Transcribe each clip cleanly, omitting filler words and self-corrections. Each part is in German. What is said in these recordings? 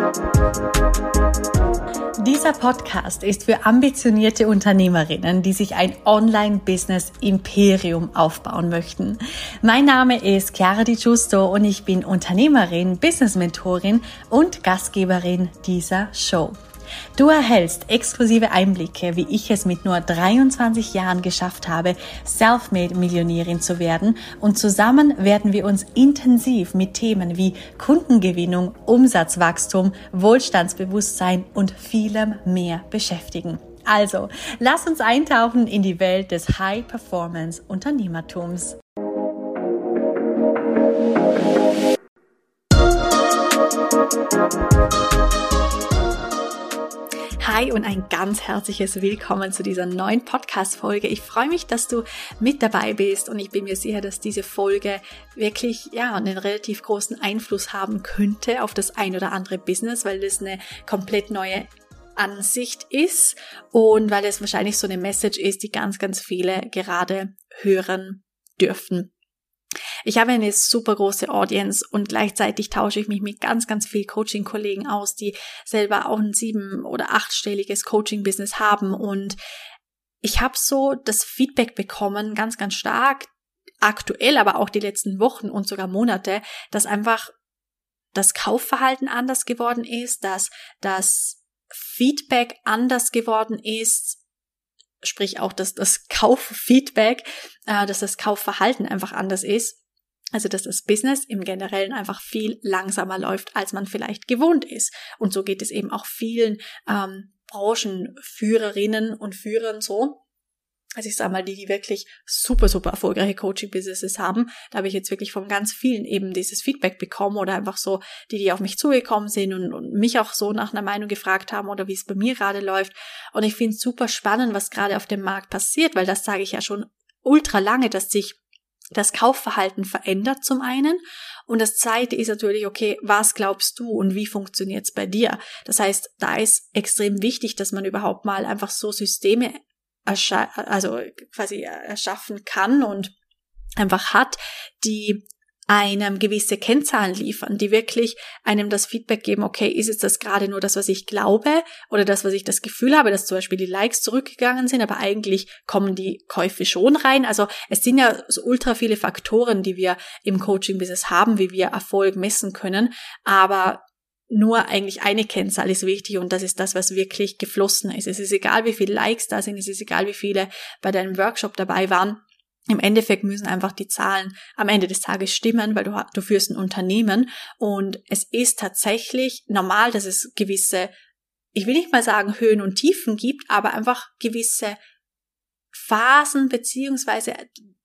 Dieser Podcast ist für ambitionierte Unternehmerinnen, die sich ein Online-Business-Imperium aufbauen möchten. Mein Name ist Chiara Di Giusto und ich bin Unternehmerin, Business-Mentorin und Gastgeberin dieser Show. Du erhältst exklusive Einblicke, wie ich es mit nur 23 Jahren geschafft habe, Selfmade-Millionärin zu werden, und zusammen werden wir uns intensiv mit Themen wie Kundengewinnung, Umsatzwachstum, Wohlstandsbewusstsein und vielem mehr beschäftigen. Also, lass uns eintauchen in die Welt des High-Performance-Unternehmertums. Hi und ein ganz herzliches Willkommen zu dieser neuen Podcast-Folge. Ich freue mich, dass du mit dabei bist und ich bin mir sicher, dass diese Folge wirklich einen relativ großen Einfluss haben könnte auf das ein oder andere Business, weil das eine komplett neue Ansicht ist und weil es wahrscheinlich so eine Message ist, die ganz, ganz viele gerade hören dürfen. Ich habe eine super große Audience und gleichzeitig tausche ich mich mit ganz, ganz vielen Coaching-Kollegen aus, die selber auch ein 7- oder 8-stelliges Coaching-Business haben, und ich habe so das Feedback bekommen, ganz, ganz stark, aktuell, aber auch die letzten Wochen und sogar Monate, dass einfach das Kaufverhalten anders geworden ist, dass das Feedback anders geworden ist, sprich auch das Kauffeedback, dass das Kaufverhalten einfach anders ist. Also dass das Business im Generellen einfach viel langsamer läuft, als man vielleicht gewohnt ist. Und so geht es eben auch vielen Branchenführerinnen und Führern so. Also ich sage mal, die wirklich super, super erfolgreiche Coaching-Businesses haben. Da habe ich jetzt wirklich von ganz vielen eben dieses Feedback bekommen oder einfach so, die auf mich zugekommen sind und mich auch so nach einer Meinung gefragt haben oder wie es bei mir gerade läuft. Und ich finde es super spannend, was gerade auf dem Markt passiert, weil das sage ich ja schon ultra lange, dass sich das Kaufverhalten verändert zum einen. Und das Zweite ist natürlich, okay, was glaubst du und wie funktioniert es bei dir? Das heißt, da ist extrem wichtig, dass man überhaupt mal einfach so Systeme erschaffen kann und einfach hat, die einem gewisse Kennzahlen liefern, die wirklich einem das Feedback geben, okay, ist jetzt das gerade nur das, was ich glaube oder das, was ich das Gefühl habe, dass zum Beispiel die Likes zurückgegangen sind, aber eigentlich kommen die Käufe schon rein. Also es sind ja so ultra viele Faktoren, die wir im Coaching-Business haben, wie wir Erfolg messen können, aber nur eigentlich eine Kennzahl ist wichtig, und das ist das, was wirklich geflossen ist. Es ist egal, wie viele Likes da sind, es ist egal, wie viele bei deinem Workshop dabei waren. Im Endeffekt müssen einfach die Zahlen am Ende des Tages stimmen, weil du führst ein Unternehmen, und es ist tatsächlich normal, dass es gewisse, ich will nicht mal sagen Höhen und Tiefen gibt, aber einfach gewisse Phasen, beziehungsweise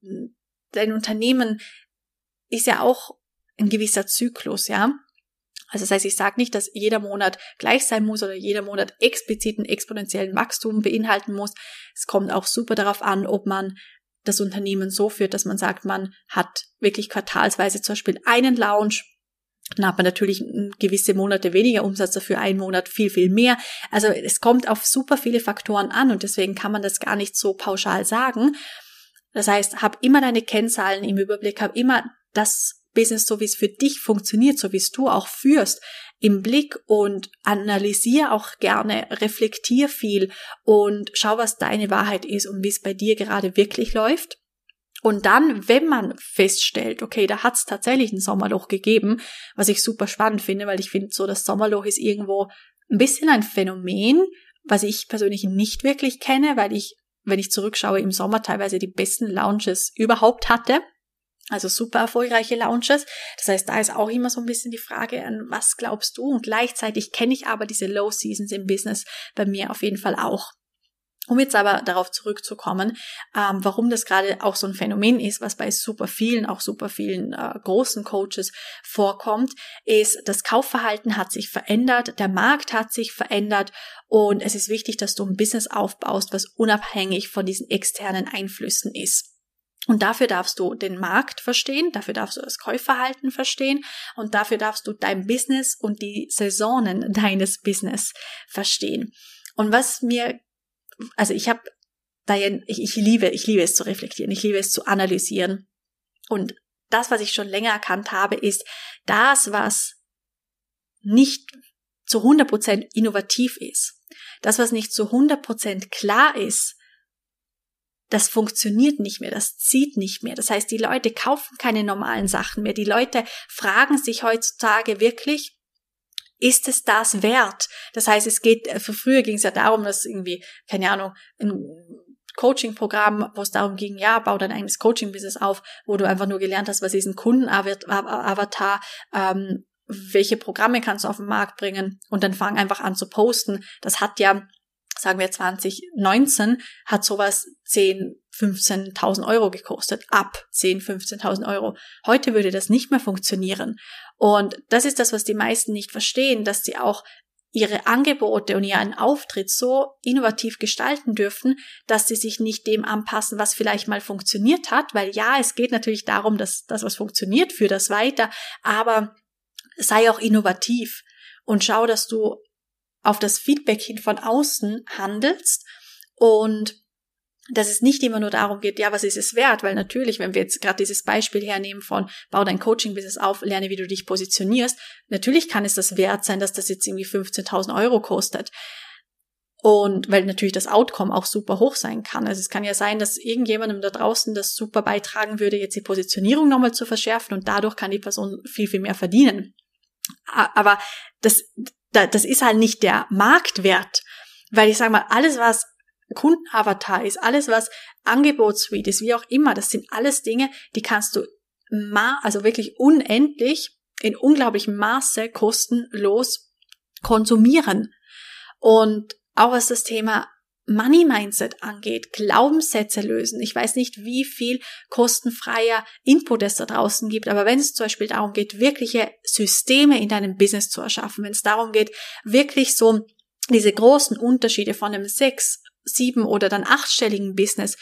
dein Unternehmen ist ja auch ein gewisser Zyklus, ja. Also das heißt, ich sage nicht, dass jeder Monat gleich sein muss oder jeder Monat explizit einen exponentiellen Wachstum beinhalten muss. Es kommt auch super darauf an, ob man das Unternehmen so führt, dass man sagt, man hat wirklich quartalsweise zum Beispiel einen Launch, dann hat man natürlich gewisse Monate weniger Umsatz, dafür einen Monat viel, viel mehr. Also es kommt auf super viele Faktoren an, und deswegen kann man das gar nicht so pauschal sagen. Das heißt, hab immer deine Kennzahlen im Überblick, hab immer das Business, so wie es für dich funktioniert, so wie es du auch führst, im Blick, und analysier auch gerne, reflektier viel und schau, was deine Wahrheit ist und wie es bei dir gerade wirklich läuft. Und dann, wenn man feststellt, okay, da hat es tatsächlich ein Sommerloch gegeben, was ich super spannend finde, weil ich finde, so das Sommerloch ist irgendwo ein bisschen ein Phänomen, was ich persönlich nicht wirklich kenne, weil ich, wenn ich zurückschaue, im Sommer teilweise die besten Launches überhaupt hatte. Also super erfolgreiche Launches. Das heißt, da ist auch immer so ein bisschen die Frage, an was glaubst du? Und gleichzeitig kenne ich aber diese Low Seasons im Business bei mir auf jeden Fall auch. Um jetzt aber darauf zurückzukommen, warum das gerade auch so ein Phänomen ist, was bei super vielen großen Coaches vorkommt, ist, das Kaufverhalten hat sich verändert, der Markt hat sich verändert, und es ist wichtig, dass du ein Business aufbaust, was unabhängig von diesen externen Einflüssen ist. Und dafür darfst du den Markt verstehen, dafür darfst du das Käuferverhalten verstehen, und dafür darfst du dein Business und die Saisonen deines Business verstehen. Und was mir, also ich liebe es zu reflektieren, ich liebe es zu analysieren. Und das, was ich schon länger erkannt habe, ist, das, was nicht zu 100% innovativ ist. Das, was nicht zu 100% klar ist, das funktioniert nicht mehr, das zieht nicht mehr. Das heißt, die Leute kaufen keine normalen Sachen mehr. Die Leute fragen sich heutzutage wirklich, ist es das wert? Das heißt, früher ging es ja darum, dass irgendwie, keine Ahnung, ein Coaching-Programm, wo es darum ging, ja, bau dein eigenes Coaching-Business auf, wo du einfach nur gelernt hast, was ist ein Kundenavatar, welche Programme kannst du auf den Markt bringen und dann fang einfach an zu posten. Das hat ja, sagen wir 2019, hat sowas 10.000, 15.000 Euro gekostet, ab 10.000, 15.000 Euro. Heute würde das nicht mehr funktionieren. Und das ist das, was die meisten nicht verstehen, dass sie auch ihre Angebote und ihren Auftritt so innovativ gestalten dürfen, dass sie sich nicht dem anpassen, was vielleicht mal funktioniert hat, weil ja, es geht natürlich darum, dass das, was funktioniert, führ das weiter, aber sei auch innovativ und schau, dass du auf das Feedback hin von außen handelst und dass es nicht immer nur darum geht, ja, was ist es wert? Weil natürlich, wenn wir jetzt gerade dieses Beispiel hernehmen von bau dein Coaching-Business auf, lerne, wie du dich positionierst, natürlich kann es das wert sein, dass das jetzt irgendwie 15.000 Euro kostet. Und weil natürlich das Outcome auch super hoch sein kann. Also es kann ja sein, dass irgendjemandem da draußen das super beitragen würde, jetzt die Positionierung nochmal zu verschärfen und dadurch kann die Person viel, viel mehr verdienen. Aber das ist halt nicht der Marktwert, weil ich sage mal, alles, was Kundenavatar ist, alles, was Angebotssuite ist, wie auch immer, das sind alles Dinge, die kannst du also wirklich unendlich, in unglaublichem Maße kostenlos konsumieren. Und auch was das Thema Money Mindset angeht, Glaubenssätze lösen. Ich weiß nicht, wie viel kostenfreier Input es da draußen gibt, aber wenn es zum Beispiel darum geht, wirkliche Systeme in deinem Business zu erschaffen, wenn es darum geht, wirklich so diese großen Unterschiede von einem 6, 7 oder dann 8-stelligen Business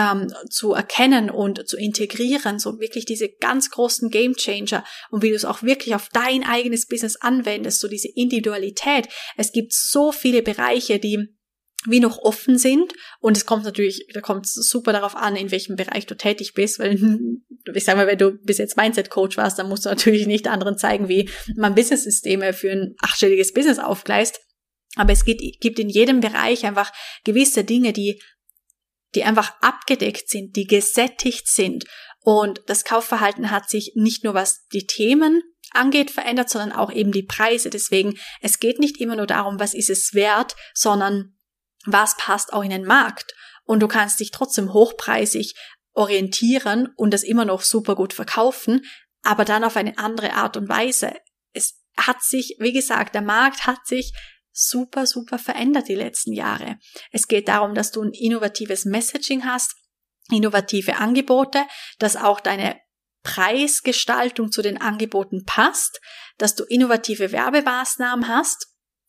zu erkennen und zu integrieren, so wirklich diese ganz großen Game Changer und wie du es auch wirklich auf dein eigenes Business anwendest, so diese Individualität. Es gibt so viele Bereiche, die wie noch offen sind und es kommt natürlich, da kommt es super darauf an, in welchem Bereich du tätig bist, weil ich sag mal, wenn du bis jetzt Mindset-Coach warst, dann musst du natürlich nicht anderen zeigen, wie man Business-Systeme für ein 8-stelliges Business aufgleist, aber es gibt in jedem Bereich einfach gewisse Dinge, die einfach abgedeckt sind, die gesättigt sind und das Kaufverhalten hat sich nicht nur was die Themen angeht verändert, sondern auch eben die Preise. Deswegen, es geht nicht immer nur darum, was ist es wert, sondern was passt auch in den Markt. Und du kannst dich trotzdem hochpreisig orientieren und das immer noch super gut verkaufen, aber dann auf eine andere Art und Weise. Es hat sich, wie gesagt, der Markt hat sich super, super verändert die letzten Jahre. Es geht darum, dass du ein innovatives Messaging hast, innovative Angebote, dass auch deine Preisgestaltung zu den Angeboten passt, dass du innovative Werbemaßnahmen hast.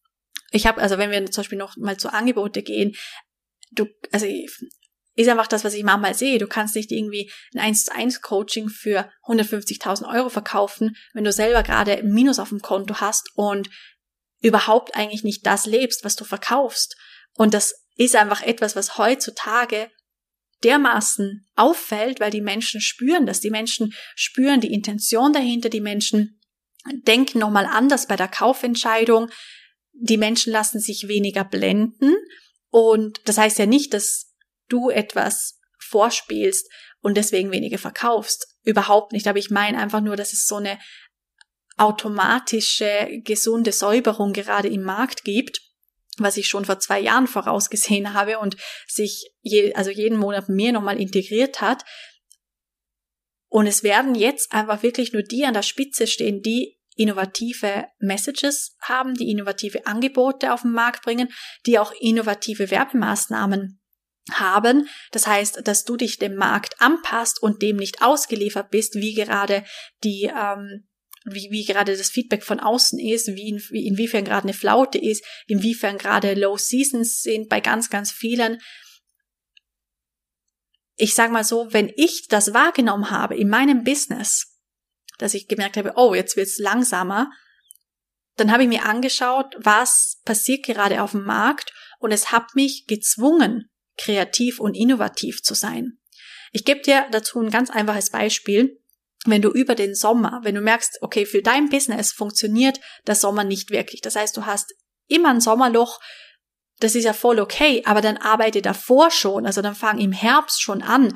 Wenn wir zum Beispiel noch mal zu Angebote gehen, ist einfach das, was ich manchmal sehe. Du kannst nicht irgendwie ein 1:1 Coaching für 150.000 Euro verkaufen, wenn du selber gerade ein Minus auf dem Konto hast und überhaupt eigentlich nicht das lebst, was du verkaufst. Und das ist einfach etwas, was heutzutage dermaßen auffällt, weil die Menschen spüren das. Die Menschen spüren die Intention dahinter. Die Menschen denken nochmal anders bei der Kaufentscheidung. Die Menschen lassen sich weniger blenden. Und das heißt ja nicht, dass du etwas vorspielst und deswegen weniger verkaufst. Überhaupt nicht. Aber ich meine einfach nur, dass es so eine automatische, gesunde Säuberung gerade im Markt gibt, was ich schon vor 2 Jahren vorausgesehen habe und sich jeden Monat mehr nochmal integriert hat. Und es werden jetzt einfach wirklich nur die an der Spitze stehen, die innovative Messages haben, die innovative Angebote auf den Markt bringen, die auch innovative Werbemaßnahmen haben. Das heißt, dass du dich dem Markt anpasst und dem nicht ausgeliefert bist, wie gerade wie gerade das Feedback von außen ist, inwiefern gerade eine Flaute ist, inwiefern gerade Low Seasons sind bei ganz, ganz vielen. Ich sage mal so, wenn ich das wahrgenommen habe in meinem Business, dass ich gemerkt habe, oh, jetzt wird's langsamer, dann habe ich mir angeschaut, was passiert gerade auf dem Markt und es hat mich gezwungen, kreativ und innovativ zu sein. Ich gebe dir dazu ein ganz einfaches Beispiel. wenn du über den Sommer, wenn du merkst, okay, für dein Business funktioniert der Sommer nicht wirklich. Das heißt, du hast immer ein Sommerloch, das ist ja voll okay, aber dann arbeite davor schon, also dann fang im Herbst schon an,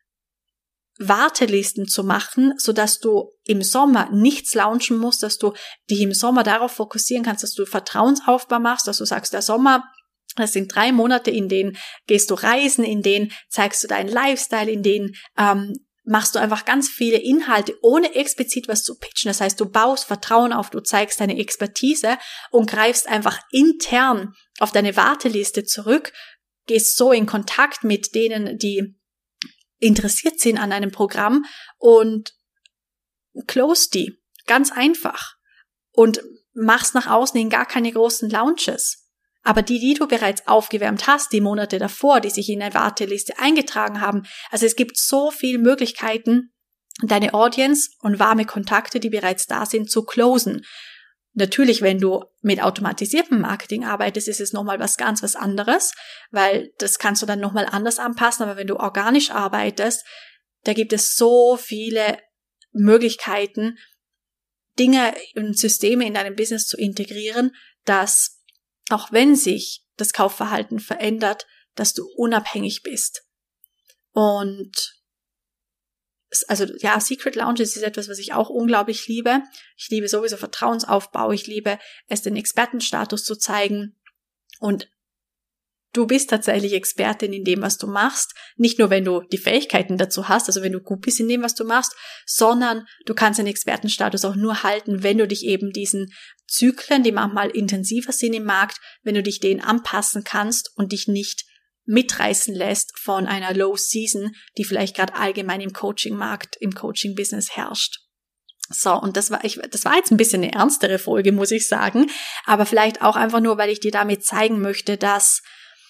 Wartelisten zu machen, sodass du im Sommer nichts launchen musst, dass du dich im Sommer darauf fokussieren kannst, dass du Vertrauensaufbau machst, dass du sagst, der Sommer, das sind 3 Monate, in denen gehst du reisen, in denen zeigst du deinen Lifestyle, in denen machst du einfach ganz viele Inhalte, ohne explizit was zu pitchen. Das heißt, du baust Vertrauen auf, du zeigst deine Expertise und greifst einfach intern auf deine Warteliste zurück, gehst so in Kontakt mit denen, die interessiert sind an einem Programm und close die. Ganz einfach. Und machst nach außen hin gar keine großen Launches. Aber die du bereits aufgewärmt hast, die Monate davor, die sich in eine Warteliste eingetragen haben, also es gibt so viele Möglichkeiten, deine Audience und warme Kontakte, die bereits da sind, zu closen. Natürlich, wenn du mit automatisiertem Marketing arbeitest, ist es nochmal was anderes, weil das kannst du dann nochmal anders anpassen, aber wenn du organisch arbeitest, da gibt es so viele Möglichkeiten, Dinge und Systeme in deinem Business zu integrieren, dass auch wenn sich das Kaufverhalten verändert, dass du unabhängig bist. Und also ja, Secret Launches ist etwas, was ich auch unglaublich liebe. Ich liebe sowieso Vertrauensaufbau, ich liebe es, den Expertenstatus zu zeigen. Und du bist tatsächlich Expertin in dem, was du machst. Nicht nur, wenn du die Fähigkeiten dazu hast, also wenn du gut bist in dem, was du machst, sondern du kannst den Expertenstatus auch nur halten, wenn du dich eben diesen Zyklen, die manchmal intensiver sind im Markt, wenn du dich denen anpassen kannst und dich nicht mitreißen lässt von einer Low Season, die vielleicht gerade allgemein im Coaching-Markt, im Coaching-Business herrscht. So, und das war jetzt ein bisschen eine ernstere Folge, muss ich sagen, aber vielleicht auch einfach nur, weil ich dir damit zeigen möchte, dass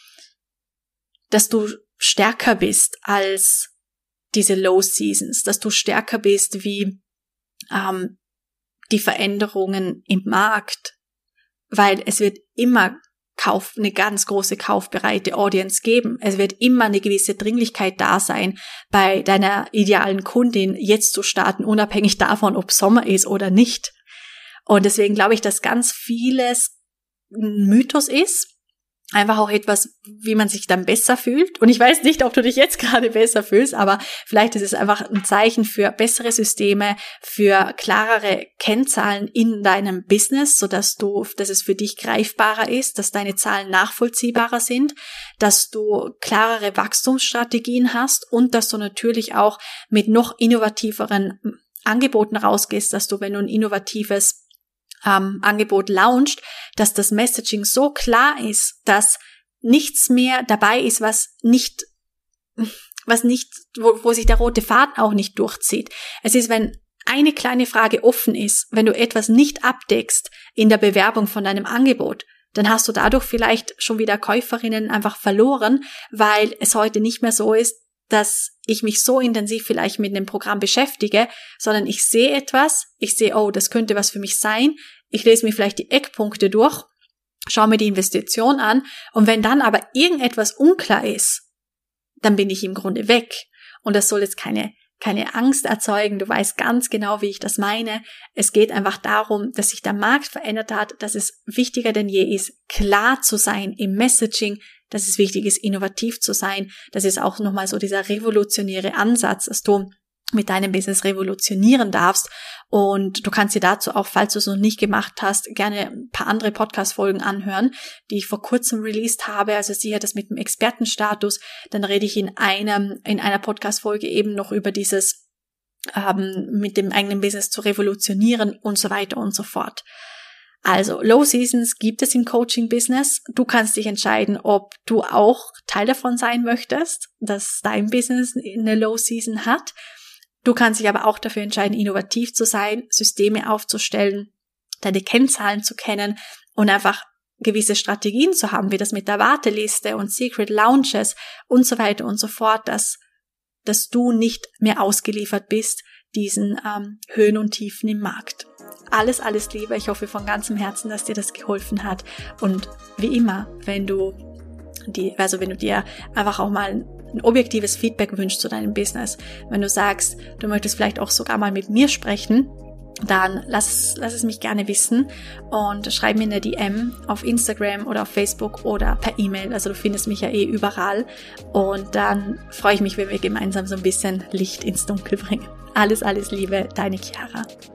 du stärker bist als diese Low Seasons, dass du stärker bist wie die Veränderungen im Markt, weil es wird immer eine ganz große kaufbereite Audience geben. Es wird immer eine gewisse Dringlichkeit da sein, bei deiner idealen Kundin jetzt zu starten, unabhängig davon, ob Sommer ist oder nicht. Und deswegen glaube ich, dass ganz vieles ein Mythos ist. Einfach auch etwas, wie man sich dann besser fühlt. Und ich weiß nicht, ob du dich jetzt gerade besser fühlst, aber vielleicht ist es einfach ein Zeichen für bessere Systeme, für klarere Kennzahlen in deinem Business, dass es für dich greifbarer ist, dass deine Zahlen nachvollziehbarer sind, dass du klarere Wachstumsstrategien hast und dass du natürlich auch mit noch innovativeren Angeboten rausgehst, dass du, wenn du ein innovatives Angebot launcht, dass das Messaging so klar ist, dass nichts mehr dabei ist, wo sich der rote Faden auch nicht durchzieht. Es ist, wenn eine kleine Frage offen ist, wenn du etwas nicht abdeckst in der Bewerbung von deinem Angebot, dann hast du dadurch vielleicht schon wieder Käuferinnen einfach verloren, weil es heute nicht mehr so ist, dass ich mich so intensiv vielleicht mit einem Programm beschäftige, sondern ich sehe etwas, oh, das könnte was für mich sein, ich lese mir vielleicht die Eckpunkte durch, schaue mir die Investition an und wenn dann aber irgendetwas unklar ist, dann bin ich im Grunde weg. Und das soll jetzt keine Angst erzeugen, du weißt ganz genau, wie ich das meine. Es geht einfach darum, dass sich der Markt verändert hat, dass es wichtiger denn je ist, klar zu sein im Messaging, dass es wichtig ist, innovativ zu sein. Das ist auch nochmal so dieser revolutionäre Ansatz, dass du mit deinem Business revolutionieren darfst. Und du kannst dir dazu auch, falls du es noch nicht gemacht hast, gerne ein paar andere Podcast-Folgen anhören, die ich vor kurzem released habe. Also sicher das mit dem Expertenstatus. Dann rede ich in einer Podcast-Folge eben noch über dieses mit dem eigenen Business zu revolutionieren und so weiter und so fort. Also, Low Seasons gibt es im Coaching-Business. Du kannst dich entscheiden, ob du auch Teil davon sein möchtest, dass dein Business eine Low Season hat. Du kannst dich aber auch dafür entscheiden, innovativ zu sein, Systeme aufzustellen, deine Kennzahlen zu kennen und einfach gewisse Strategien zu haben, wie das mit der Warteliste und Secret Launches und so weiter und so fort, dass du nicht mehr ausgeliefert bist diesen Höhen und Tiefen im Markt. Alles Liebe. Ich hoffe von ganzem Herzen, dass dir das geholfen hat. Und wie immer, wenn du dir einfach auch mal ein objektives Feedback wünschst zu deinem Business, wenn du sagst, du möchtest vielleicht auch sogar mal mit mir sprechen, dann lass es mich gerne wissen und schreib mir eine DM auf Instagram oder auf Facebook oder per E-Mail. Also du findest mich ja überall und dann freue ich mich, wenn wir gemeinsam so ein bisschen Licht ins Dunkel bringen. Alles Liebe, deine Chiara.